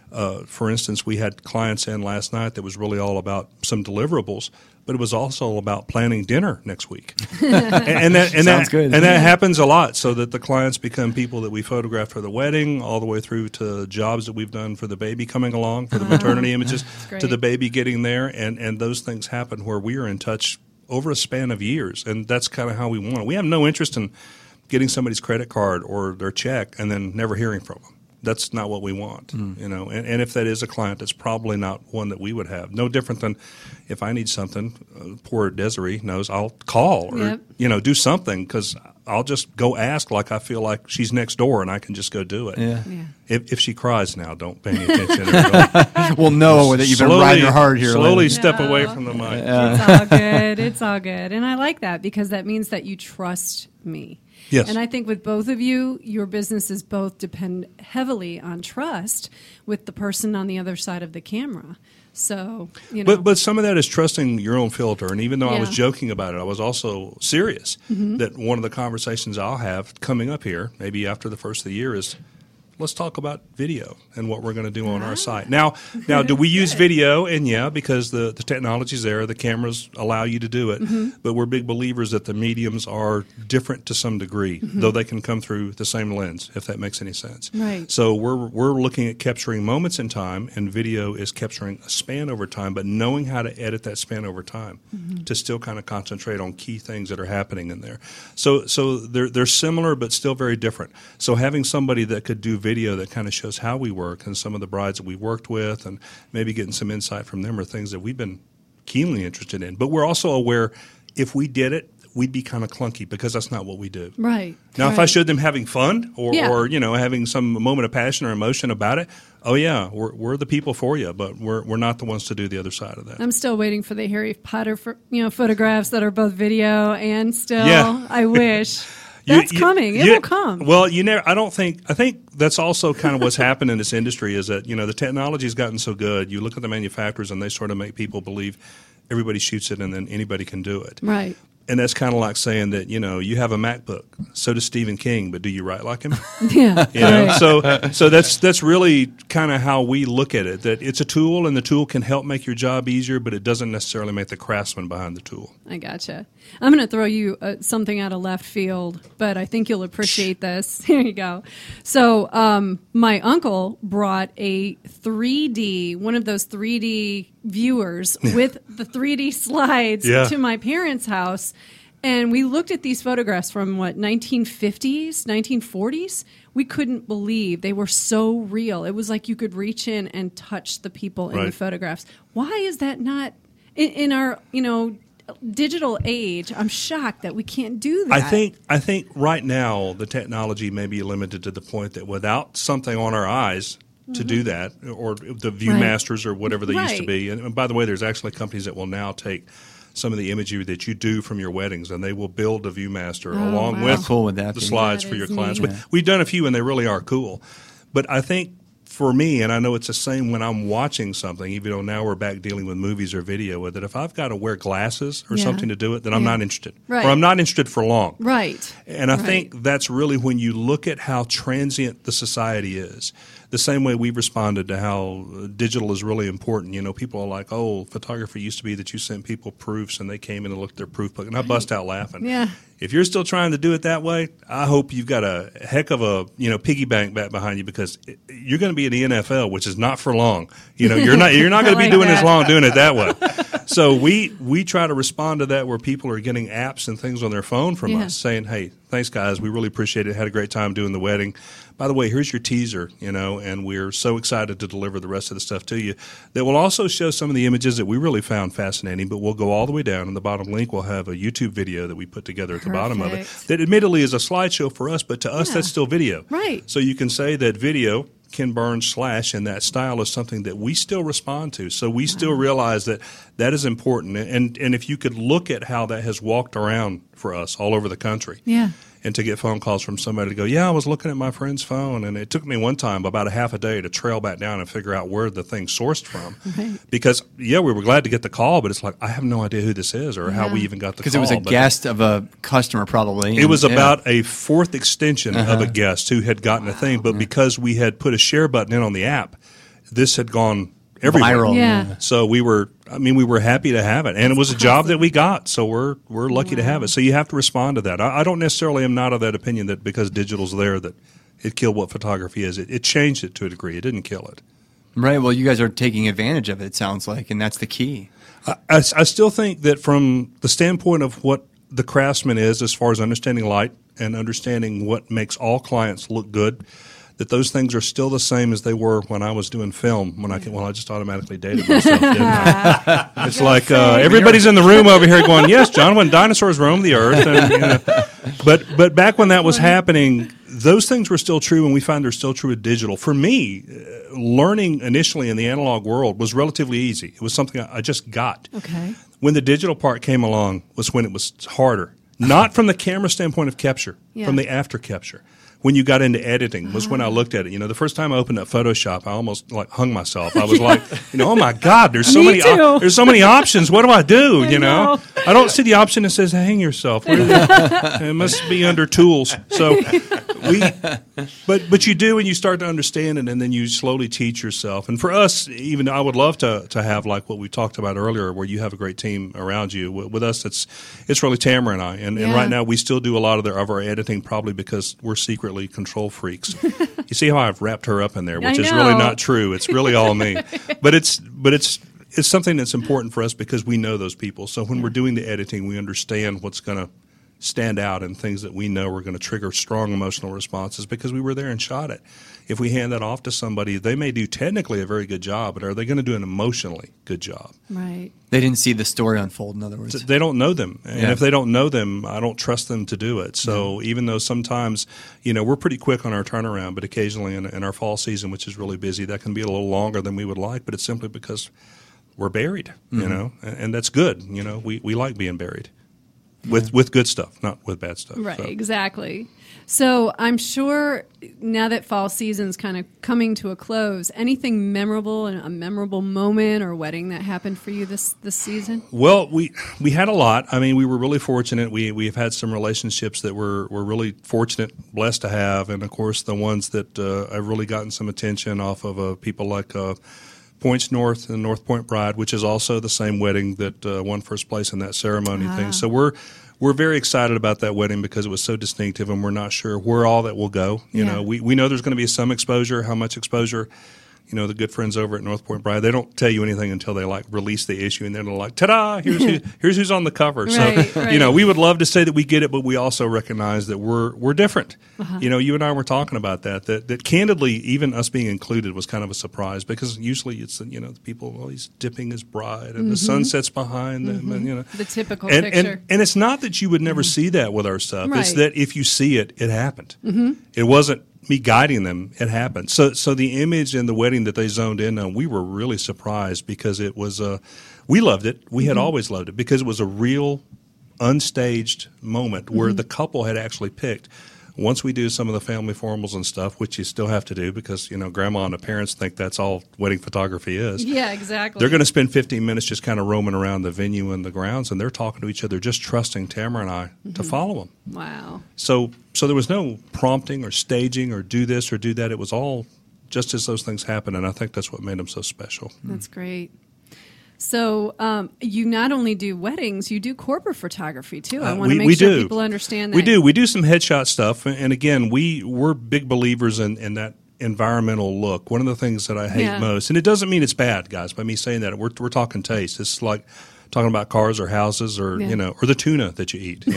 For instance, we had clients in last night that was really all about some deliverables, but it was also about planning dinner next week. and
Sounds good.
And that happens a lot, so that the clients become people that we photographed for the wedding, all the way through to jobs that we've done for the baby coming along, for the maternity images, to the baby getting there. And those things happen where we are in touch over a span of years, and that's kind of how we want it. We have no interest in getting somebody's credit card or their check and then never hearing from them. That's not what we want, you know. And if that is a client, it's probably not one that we would have. No different than if I need something, poor Desiree knows I'll call or, you know, do something, because I'll just go ask like I feel like she's next door and I can just go do it.
Yeah.
If she cries now, don't pay any attention.
We'll know that you've been riding her hard here.
Slowly step away from the mic.
It's all good. It's all good. And I like that, because that means that you trust me.
Yes.
And I think with both of you, your businesses both depend heavily on trust with the person on the other side of the camera. So, you know.
But some of that is trusting your own filter. And even though I was joking about it, I was also serious that one of the conversations I'll have coming up here, maybe after the first of the year, is let's talk about video and what we're going to do on our site. Now, do we use video? And yeah, because the technology's there, the cameras allow you to do it. But we're big believers that the mediums are different to some degree, though they can come through the same lens, if that makes any sense.
Right.
So we're looking at capturing moments in time, and video is capturing a span over time, but knowing how to edit that span over time to still kind of concentrate on key things that are happening in there. So they're similar, but still very different. So having somebody that could do video that kind of shows how we work, and some of the brides that we worked with, and maybe getting some insight from them, are things that we've been keenly interested in. But we're also aware if we did it, we'd be kind of clunky, because that's not what we do.
Right.
Now, if I showed them having fun or you know, having some moment of passion or emotion about it, oh yeah, we're the people for you, but we're not the ones to do the other side of that.
I'm still waiting for the Harry Potter photographs that are both video and still.
Yeah.
I wish. That's coming. It will come.
Well, I think that's also kind of what's happened in this industry, is that, you know, the technology's gotten so good. You look at the manufacturers and they sort of make people believe everybody shoots it and then anybody can do it.
Right.
And that's kind of like saying that, you know, you have a MacBook, so does Stephen King, but do you write like him?
Yeah.
You know? So that's really kind of how we look at it, that it's a tool, and the tool can help make your job easier, but it doesn't necessarily make the craftsman behind the tool.
I gotcha. I'm going to throw you something out of left field, but I think you'll appreciate this. Here you go. So my uncle brought a 3D, one of those 3D viewers with the 3D slides to my parents' house. And we looked at these photographs from, 1950s, 1940s? We couldn't believe they were so real. It was like you could reach in and touch the people in the photographs. Why is that not in our, digital age? I'm shocked that we can't do that.
I think right now the technology may be limited to the point that without something on our eyes to do that, or the ViewMasters or whatever they used to be. And by the way, there's actually companies that will now take some of the imagery that you do from your weddings, and they will build a ViewMaster along with the slides for your clients. We've done a few, and they really are cool. But I think for me, and I know it's the same when I'm watching something, even though now we're back dealing with movies or video with it, if I've got to wear glasses or something to do it, then I'm not interested.
Right.
Or I'm not interested for long.
Right.
And I think that's really when you look at how transient the society is. The same way we've responded to how digital is really important. You know, people are like, oh, photography used to be that you sent people proofs and they came in and looked at their proof book. And I bust out laughing.
Yeah.
If you're still trying to do it that way, I hope you've got a heck of a piggy bank back behind you, because you're going to be in the NFL, which is not for long. You know, you're not going to be doing this long doing it that way. So we try to respond to that where people are getting apps and things on their phone from us saying, hey, thanks guys, we really appreciate it. Had a great time doing the wedding. By the way, here's your teaser, and we're so excited to deliver the rest of the stuff to you. That will also show some of the images that we really found fascinating, but we'll go all the way down. In the bottom link, we'll have a YouTube video that we put together at the bottom of it that admittedly is a slideshow for us, but to us that's still video.
Right.
So you can say that video, Ken Burns / in that style, is something that we still respond to. So we still realize that is important. And if you could look at how that has walked around for us all over the country. Yeah. And to get phone calls from somebody to go, I was looking at my friend's phone, and it took me one time about a half a day to trail back down and figure out where the thing sourced from. Right. Because, we were glad to get the call, but it's like, I have no idea who this is or how we even got the call.
Because it was a guest of a customer probably.
It was about a fourth extension of a guest who had gotten a thing, but because we had put a share button in on the app, this had gone everywhere.
Viral.
Yeah.
So we were happy to have it, and it was a job that we got. So we're lucky to have it. So you have to respond to that. I don't necessarily am not of that opinion that because digital's there that it killed what photography is. It changed it to a degree. It didn't kill it.
Right. Well, you guys are taking advantage of it, it sounds like, and that's the key.
I still think that from the standpoint of what the craftsman is as far as understanding light and understanding what makes all clients look good, that those things are still the same as they were when I was doing film. I just automatically dated myself, didn't I? It's like everybody's in the room over here going, yes, John, when dinosaurs roamed the earth. And, but back when that was happening, those things were still true, and we find they're still true with digital. For me, learning initially in the analog world was relatively easy. It was something I just got.
Okay.
When the digital part came along was when it was harder. Not from the camera standpoint of capture, from the after capture. When you got into editing was when I looked at it. The first time I opened up Photoshop, I almost hung myself. I was like, oh my God, there's so many options. What do I do? I don't see the option that says hang yourself. It must be under tools. So but you do, and you start to understand it, and then you slowly teach yourself. And for us, even I would love to have like what we talked about earlier, where you have a great team around you. With us, it's really Tamara and I, and right now we still do a lot of our editing, probably because we're secretly control freaks. You see how I've wrapped her up in there, which is really not true. It's really all me. But it's something that's important for us because we know those people. So when we're doing the editing, we understand what's going to stand out and things that we know are going to trigger strong emotional responses because we were there and shot it. If we hand that off to somebody, they may do technically a very good job, but are they going to do an emotionally good job?
Right.
They didn't see the story unfold, in other words.
They don't know them. And if they don't know them, I don't trust them to do it. So even though sometimes, we're pretty quick on our turnaround, but occasionally in our fall season, which is really busy, that can be a little longer than we would like, but it's simply because we're buried, and that's good. We like being buried. With good stuff, not with bad stuff.
Right, exactly. So I'm sure now that fall season's kind of coming to a close, anything memorable, a memorable moment or wedding that happened for you this season?
Well, we had a lot. I mean, we were really fortunate. We've had some relationships that we're really fortunate, blessed to have, and of course the ones that have really gotten some attention off of people like Points North and North Point Bride, which is also the same wedding that won first place in that ceremony thing. So we're very excited about that wedding because it was so distinctive, and we're not sure where all that will go. We know there's going to be some exposure. How much exposure? The good friends over at North Point Bride, they don't tell you anything until they release the issue, and then they're like, ta-da, here's who's on the cover.
Right,
so, we would love to say that we get it, but we also recognize that we're different. You and I were talking about that candidly, even us being included was kind of a surprise because usually it's, the people, he's dipping his bride and the sun sets behind them. And,
the typical picture.
And it's not that you would never see that with our stuff.
Right.
It's that if you see it, it happened. It wasn't me guiding them, it happened. So the image and the wedding that they zoned in on, we were really surprised because it was we loved it. We had always loved it because it was a real unstaged moment where the couple had actually picked. Once we do some of the family formals and stuff, which you still have to do because, grandma and the parents think that's all wedding photography is.
Yeah, exactly.
They're going to spend 15 minutes just kind of roaming around the venue and the grounds, and they're talking to each other, just trusting Tamara and I to follow them.
Wow.
So there was no prompting or staging or do this or do that. It was all just as those things happen, and I think that's what made them so special.
That's great. So you not only do weddings, you do corporate photography too. I want to make sure people understand that.
We do some headshot stuff, and again, we're big believers in that environmental look. One of the things that I hate most, and it doesn't mean it's bad, guys. By me saying that, we're talking taste. It's like talking about cars or houses or or the tuna that you eat.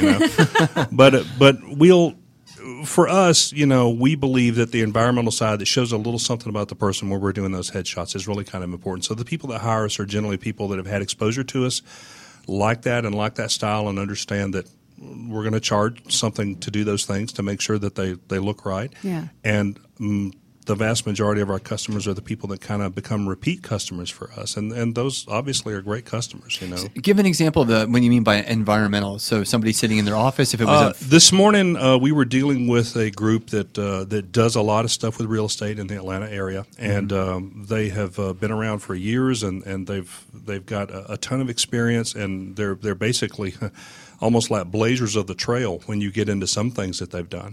But we'll. For us, we believe that the environmental side that shows a little something about the person where we're doing those headshots is really kind of important. So the people that hire us are generally people that have had exposure to us, like that and like that style, and understand that we're going to charge something to do those things to make sure that they look right.
Yeah.
And the vast majority of our customers are the people that kind of become repeat customers for us, and those obviously are great customers.
Give an example of what you mean by environmental. So somebody sitting in their office, if it was
this morning, we were dealing with a group that does a lot of stuff with real estate in the Atlanta area, and they have been around for years, and they've got a ton of experience, and they're basically almost like blazers of the trail when you get into some things that they've done.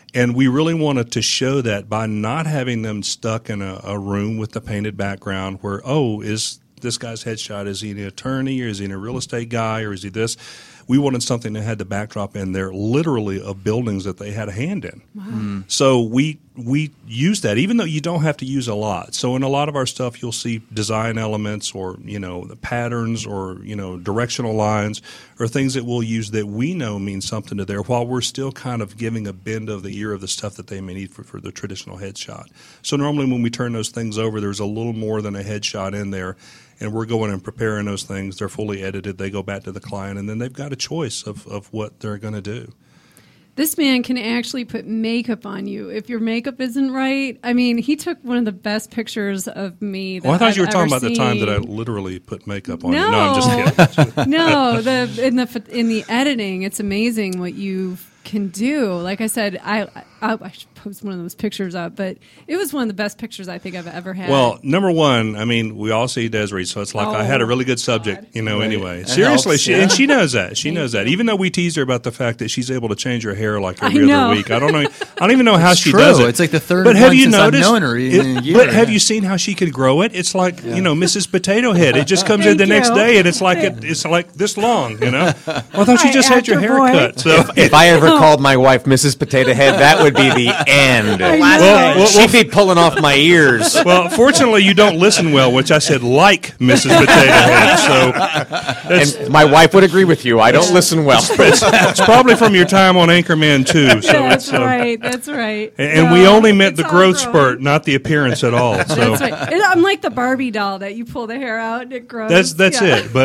And we really wanted to show that by not having them stuck in a room with the painted background where, is this guy's headshot, is he an attorney or is he a real estate guy or is he this? We wanted something that had the backdrop in there literally of buildings that they had a hand in.
Wow.
So we use that, even though you don't have to use a lot. So in a lot of our stuff, you'll see design elements or, the patterns or, directional lines or things that we'll use that we know mean something to there while we're still kind of giving a bend of the ear of the stuff that they may need for the traditional headshot. So normally when we turn those things over, there's a little more than a headshot in there. And we're going and preparing those things. They're fully edited. They go back to the client, and then they've got a choice of what they're going to do.
This man can actually put makeup on you if your makeup isn't right. I mean, he took one of the best pictures of me that
I thought
I've
you were talking about
ever
the time
seen.
that I literally put makeup on you.
No.
No, I'm just kidding.
No, in the editing, it's amazing what you can do. Like I said, I should post one of those pictures up, but it was one of the best pictures I think I've ever had.
Well, number one, I mean, we all see Desiree, so it's like I had a really good subject, anyway.
That
Seriously,
helps,
and
yeah.
she knows that. She
Thank
knows that.
you.
Even though we tease her about the fact that she's able to change her hair like
I
every
know.
other week. I don't even know how
It's
she
true.
does it.
It's like the third
but have
one
you
since I've
noticed,
known her in a year,
But have
yeah.
you seen how she could grow it? It's like, Mrs. Potato Head. It just comes in
Thank
the next
you.
day, and it's like this long, Well, I thought you
Hi,
just had your
actor
hair
boy.
cut. So
If I ever called my wife Mrs. Potato Head, that would be the end.
I know.
Well,
She'd be pulling off my ears.
Well, fortunately, you don't listen well, which I said like Mrs. Potato Head. So
And my wife would agree with you. I don't listen well.
it's probably from your time on Anchorman too. So
That's
it's,
right. That's right.
And
No,
we only meant the
it's all
growth
growing.
spurt, not the appearance at all. So
That's right. I'm like the Barbie doll that you pull the hair out and it grows.
that's
Yeah.
it.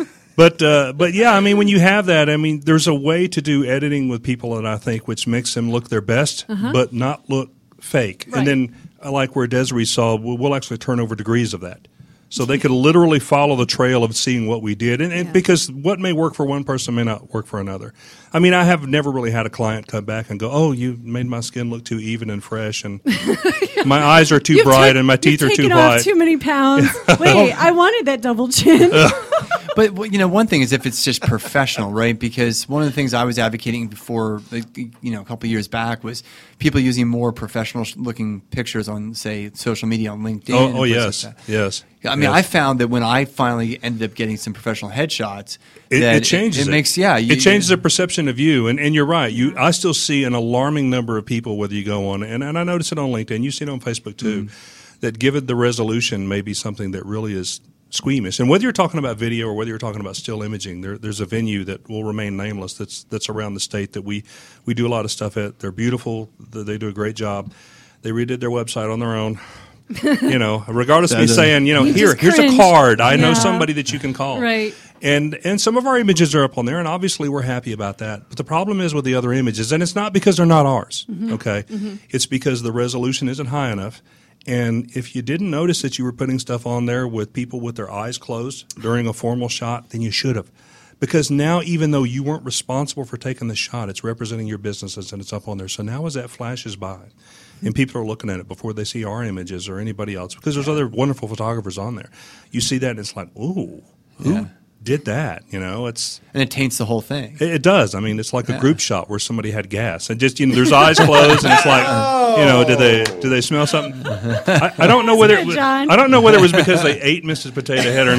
But yeah, I mean, when you have that, I mean, there's a way to do editing with people that I think which makes them look their best, but not look fake.
Right.
And then, I like where Desiree saw, we'll actually turn over degrees of that. So they could literally follow the trail of seeing what we did. And because what may work for one person may not work for another. I mean, I have never really had a client come back and go, oh, you made my skin look too even and fresh, and my eyes are too bright and my teeth are too
taken
white.
off too many pounds. Wait, I wanted that double chin.
But one thing is if it's just professional, right? Because one of the things I was advocating before, a couple of years back, was people using more professional-looking pictures on, say, social media, on LinkedIn.
Oh,
and places
yes,
like that.
yes.
I mean,
yes.
I found that when I finally ended up getting some professional headshots,
It changes
it. Makes
it changes the perception of you, and you're right. I still see an alarming number of people, whether you go on, and I notice it on LinkedIn. You see it on Facebook too, that given the resolution may be something that really is squeamish. And whether you're talking about video or whether you're talking about still imaging, there's a venue that will remain nameless that's around the state that we do a lot of stuff at. They're beautiful. They do a great job. They redid their website on their own. Regardless of me saying, here's a
cringe.
card. I know
Yeah.
somebody that you can call.
Right.
And some of our images are up on there, and obviously we're happy about that. But the problem is with the other images, and it's not because they're not ours, okay? It's because the resolution isn't high enough. And if you didn't notice that you were putting stuff on there with people with their eyes closed during a formal shot, then you should have. Because now, even though you weren't responsible for taking the shot, it's representing your businesses and it's up on there. So now as that flashes by and people are looking at it before they see our images or anybody else, because there's other wonderful photographers on there, you see that and it's like, ooh, who did that? It's
and it taints the whole thing.
it does. I mean, it's like a group shot where somebody had gas and just there's eyes closed and it's like, do they smell something? I don't know whether
Good, John.
I don't know whether it was because they ate Mrs. Potato Head or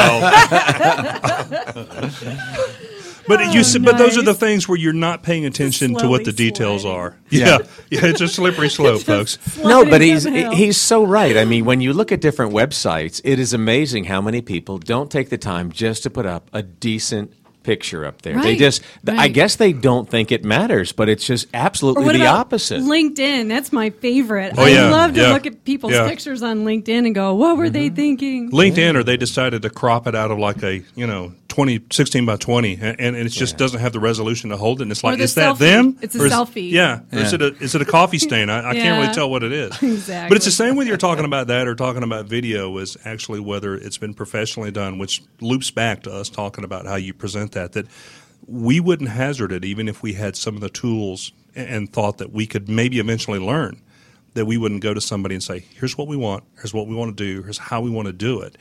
not. But but those are the
nice.
things where you're not paying attention to what the
slowly
details
sliding.
are. Yeah, it's a slippery slope, folks.
No, but
Sliding downhill.
he's so right. I mean, when you look at different websites, it is amazing how many people don't take the time just to put up a decent picture up there. They
Right,
just, I
right.
guess they don't think it matters, but it's just
Or
absolutely
what
the
about
opposite.
LinkedIn? That's my favorite.
Oh,
I
yeah,
love to
yeah,
look at people's
yeah.
pictures on LinkedIn and go, what were they thinking?
LinkedIn, or they decided to crop it out of like a 16 by 20, and it just doesn't have the resolution to hold it. And it's like,
the
is that
selfie.
them?
It's a
Or is-
selfie.
Yeah. Or is it a coffee stain? I can't
Yeah.
really tell what it is.
Exactly.
But it's the same whether you're talking about that or talking about video, is actually whether it's been professionally done, which loops back to us talking about how you present that we wouldn't hazard it even if we had some of the tools and thought that we could maybe eventually learn, that we wouldn't go to somebody and say, here's what we want to do, here's how we want to do it.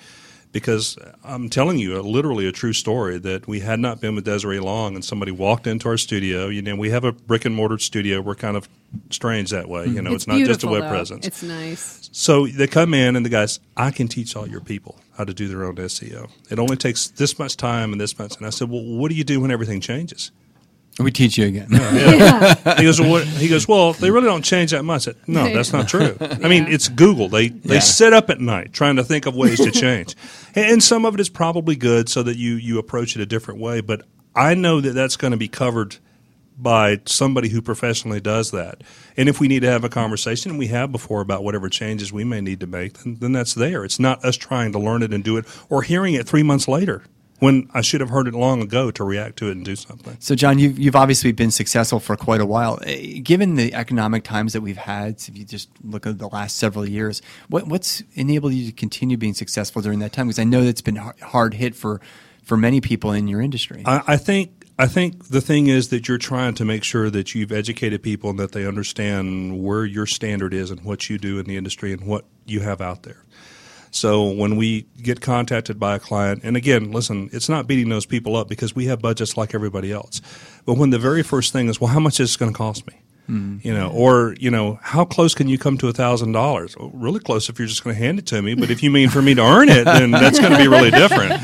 Because I'm telling you, literally a true story, that we had not been with Desiree long, and somebody walked into our studio. We have a brick and mortar studio. We're kind of strange that way. It's not just a web presence.
It's nice.
So they come in, and the guys, I can teach all your people how to do their own SEO. It only takes this much time and this much. And I said, well, what do you do when everything changes?
We teach you again.
Yeah. He goes, well, they really don't change that much. No, that's not true. I mean, it's Google. They sit up at night trying to think of ways to change. And some of it is probably good so that you approach it a different way. But I know that that's going to be covered by somebody who professionally does that. And if we need to have a conversation, and we have before, about whatever changes we may need to make, then that's there. It's not us trying to learn it and do it or hearing it 3 months later, when I should have heard it long ago to react to it and do something.
So, John, you've obviously been successful for quite a while. Given the economic times that we've had, if you just look at the last several years, what's enabled you to continue being successful during that time? Because I know that's been hard hit for many people in your industry.
I think the thing is that you're trying to make sure that you've educated people and that they understand where your standard is and what you do in the industry and what you have out there. So when we get contacted by a client, and again, listen, it's not beating those people up because we have budgets like everybody else. But when the very first thing is, well, how much is this going to cost me? Or how close can you come to $1,000? Well, really close if you're just going to hand it to me. But if you mean for me to earn it, then that's going to be really different.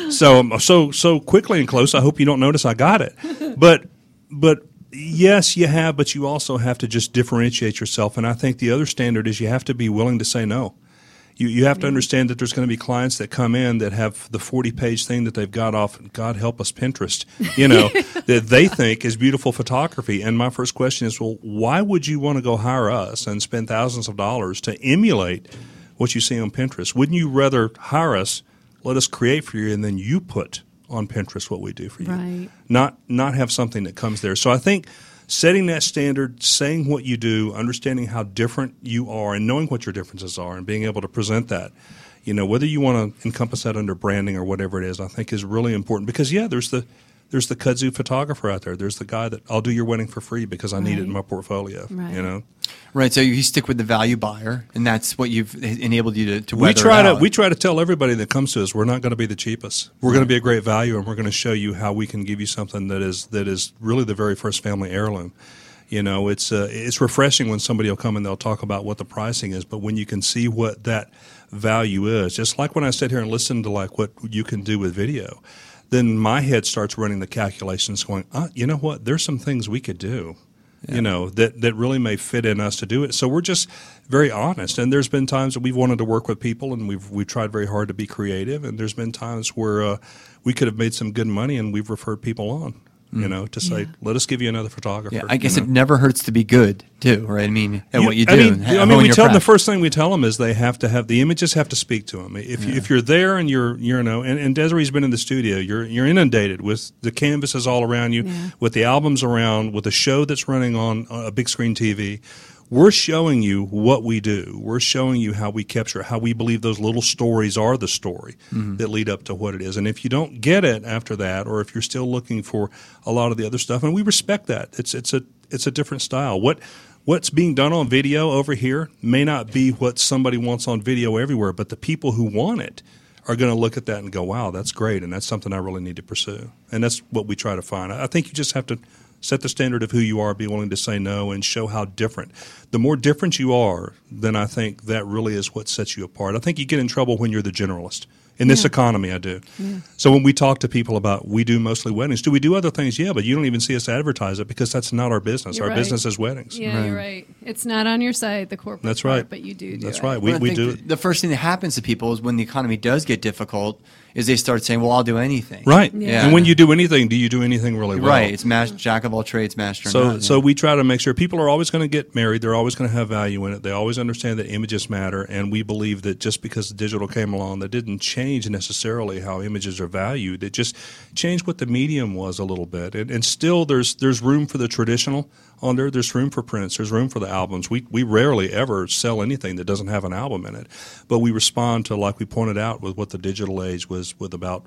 So quickly and close, I hope you don't notice I got it. But yes, you have, but you also have to just differentiate yourself. And I think the other standard is you have to be willing to say no. You have to understand that there's going to be clients that come in that have the 40-page thing that they've got off, God help us, Pinterest, that they think is beautiful photography. And my first question is, well, why would you want to go hire us and spend thousands of dollars to emulate what you see on Pinterest? Wouldn't you rather hire us, let us create for you, and then you put on Pinterest what we do for you?
Right.
Not have something that comes there. So I think setting that standard, saying what you do, understanding how different you are, and knowing what your differences are, and being able to present that, whether you want to encompass that under branding or whatever it is, I think is really important. Because there's the kudzu photographer out there. There's the guy that I'll do your wedding for free because I need it in my portfolio.
Right.
Right. So you stick with the value buyer, and that's what you've enabled you to weather it out.
We try to tell everybody that comes to us, we're not going to be the cheapest. We're going to be a great value, and we're going to show you how we can give you something that is really the very first family heirloom. It's refreshing when somebody will come and they'll talk about what the pricing is, but when you can see what that value is, just like when I sit here and listen to like what you can do with video, then my head starts running the calculations going, you know what, there's some things we could do, that really may fit in us to do it. So we're just very honest. And there's been times that we've wanted to work with people and we've tried very hard to be creative. And there's been times where we could have made some good money and we've referred people on. To say, let us give you another photographer.
Yeah, I guess it never hurts to be good, too, right? I mean, at what you do.
We tell them the first thing we tell them is they have to have the images have to speak to them. If you're there and you're and Desiree's been in the studio, you're inundated with the canvases all around you, with the albums around, with a show that's running on a big screen TV. We're showing you what we do. We're showing you how we capture, how we believe those little stories are the story that lead up to what it is. And if you don't get it after that, or if you're still looking for a lot of the other stuff, and we respect that, it's a different style. What's being done on video over here may not be what somebody wants on video everywhere, but the people who want it are going to look at that and go, wow, that's great, and that's something I really need to pursue. And that's what we try to find. I think you just have to set the standard of who you are, be willing to say no, and show how different. The more different you are, then I think that really is what sets you apart. I think you get in trouble when you're the generalist. In this economy, I do. Yeah. So when we talk to people about, we do mostly weddings. Do we do other things? Yeah, but you don't even see us advertise it because that's not our business. Our business is weddings.
Yeah, you're right. It's not on your site, the corporate
That's right.
part, but you do
That's
it.
right. We do it.
The first thing that happens to people is when the economy does get difficult is they start saying, well, I'll do anything.
Right.
Yeah.
And when you do anything, do you do anything really well?
Right. It's jack of all trades, master of none.
So we try to make sure people are always going to get married. They're always going to have value in it. They always understand that images matter. And we believe that just because the digital came along, that didn't change necessarily how images are valued. It just changed what the medium was a little bit. And still there's room for the traditional on there. There's room for prints. There's room for the albums. We rarely ever sell anything that doesn't have an album in it. But we respond to, like we pointed out, with what the digital age was with about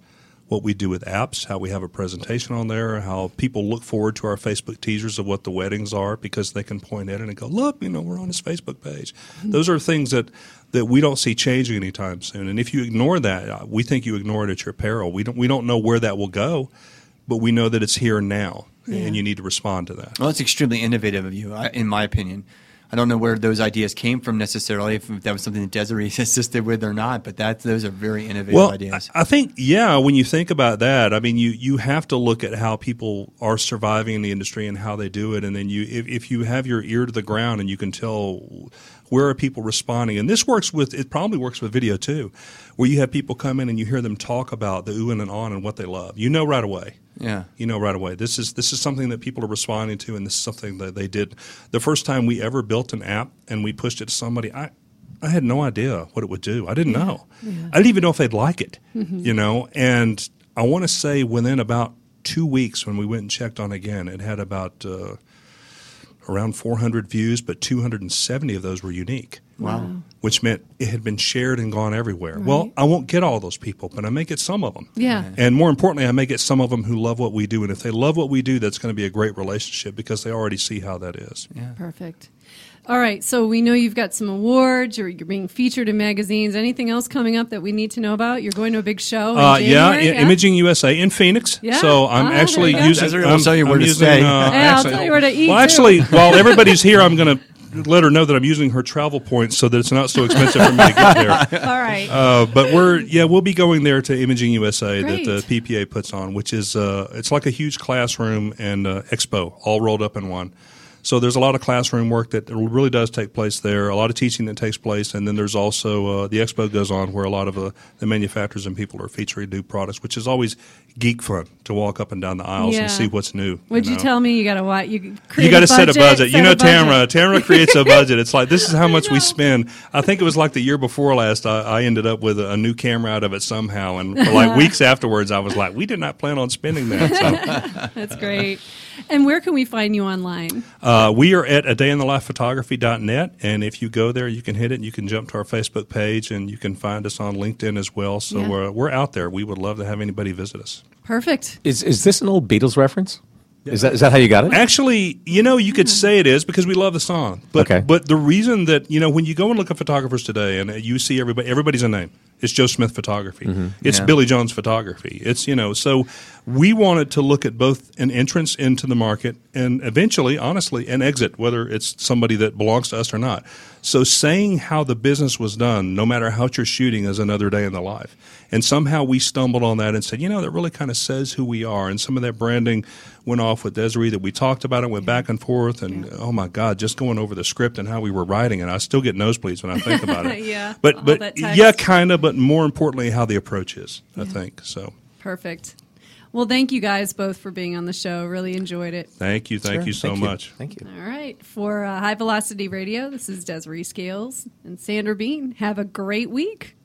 what we do with apps, how we have a presentation on there, how people look forward to our Facebook teasers of what the weddings are because they can point at it and go, look, we're on his Facebook page. Those are things that we don't see changing anytime soon. And if you ignore that, we think you ignore it at your peril. We don't know where that will go, but we know that it's here now, and you need to respond to that.
Well, it's extremely innovative of you, in my opinion. I don't know where those ideas came from necessarily, if that was something that Desiree assisted with or not, but those are very innovative ideas.
I think, when you think about that, I mean, you have to look at how people are surviving in the industry and how they do it, and then if you have your ear to the ground and you can tell where are people responding, and it probably works with video too, where you have people come in and you hear them talk about the ooh and an on and what they love. You know right away.
Yeah.
You know right away. This is something that people are responding to, and this is something that they did. The first time we ever built an app and we pushed it to somebody, I had no idea what it would do. I didn't know. Yeah. I didn't even know if they'd like it, And I want to say within about 2 weeks when we went and checked on it again, it had about around 400 views, but 270 of those were unique.
Wow.
Which meant it had been shared and gone everywhere. Right. Well, I won't get all those people, but I may get some of them.
Yeah.
And more importantly, I may get some of them who love what we do. And if they love what we do, that's going to be a great relationship because they already see how that is.
Yeah.
Perfect. All right. So we know you've got some awards. You're being featured in magazines. Anything else coming up that we need to know about? You're going to a big show in January?
Imaging USA in Phoenix.
Yeah.
So I'm actually using.
I'll tell you where to stay.
I'll tell you where to eat.
Well, actually, while everybody's here, I'm going to let her know that I'm using her travel points so that it's not so expensive for me to get there.
All right.
But we'll be going there to Imaging USA
Great.
that the PPA puts on, which is it's like a huge classroom and expo all rolled up in one. So there's a lot of classroom work that really does take place there, a lot of teaching that takes place, and then there's also the expo goes on where a lot of the manufacturers and people are featuring new products, which is always geek fun to walk up and down the aisles and see what's new.
Would you tell me you got to what? You
got to set a budget. Tamara creates a budget. It's like, this is how much we spend. I think it was like the year before last, I ended up with a new camera out of it somehow, and for like weeks afterwards, I was like, we did not plan on spending that. So.
That's great. And where can we find you online?
We are at adayinthelife.photography.net, and if you go there, you can hit it, and you can jump to our Facebook page, and you can find us on LinkedIn as well. So we're out there. We would love to have anybody visit us.
Perfect.
Is this an old Beatles reference? Is that how you got it?
Actually, you could say it is because we love the song. But the reason that, when you go and look at photographers today and you see everybody's a name. It's Joe Smith Photography. Mm-hmm. It's Billy Jones Photography. It's, so we wanted to look at both an entrance into the market and eventually, honestly, an exit, whether it's somebody that belongs to us or not. So saying how the business was done, no matter how you're shooting, is another day in the life. And somehow we stumbled on that and said, that really kind of says who we are. And some of that branding went off with Desiree that we talked about it, went back and forth. And, oh, my God, just going over the script and how we were writing it, I still get nosebleeds when I think about it. But kind of, but more importantly, how the approach is, I think. So
perfect. Well, thank you guys both for being on the show. Really enjoyed it.
Thank you. Thank you so much.
Thank you.
All right. For High Velocity Radio, this is Desiree Scales and Sandra Bean. Have a great week.